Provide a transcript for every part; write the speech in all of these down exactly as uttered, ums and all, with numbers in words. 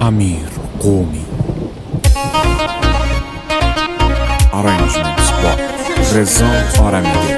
امیر قومی. Arrangements by رضا آرمیده.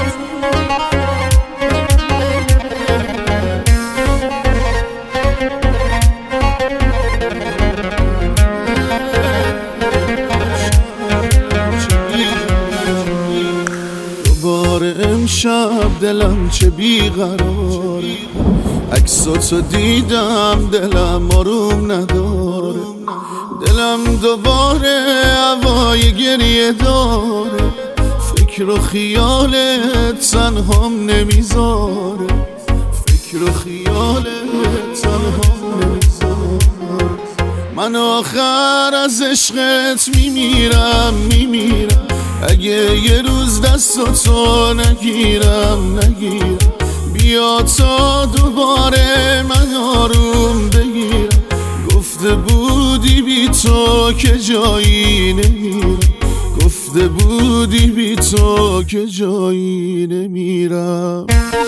دوباره امشب دلم چه بیقراره، عکساتو دیدم دلم آروم نداره، دلم دوباره هوای گریه داره، فکر و خیالت تنهام نمیذاره، فکر و خیالت تنهام نمیذاره. من آخر از عشقت میمیرم میمیرم، اگه یه روز دستاتو نگیرم نگیرم، بیا تا دوباره من آروم بگیرم. گفته بودی بی تو که جایی نمیرم، گفته بودی بی تو که جایی نمیرم.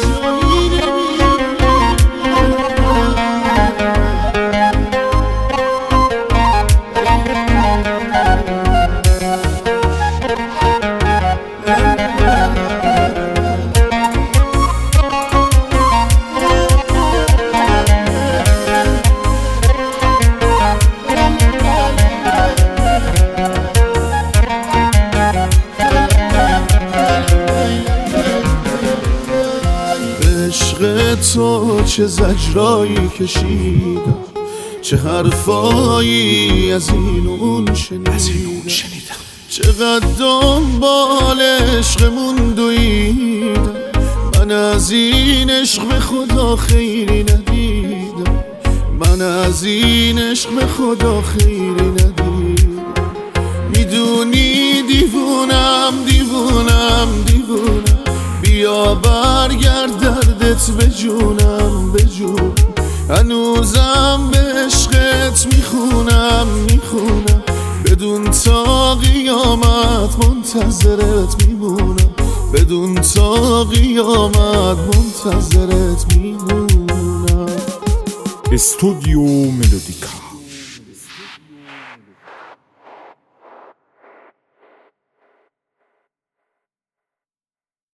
عشق تو چه زجرایی کشیدم، چه حرفایی از این اون شنیدم، چقدر دنبال عشقمون دویدم. من از این عشق به خدا خیری ندیدم، من از این عشق به خدا خیری ندیدم. میدونی دیوونم دیوونم دیوونم، بیا برگرد دردت به جونم به جون. هنوزم به عشقت میخونم میخونم، بدون تا قیامت منتظرت میمونم، بدون تا قیامت منتظرت میمونم. استودیو ملودیکا.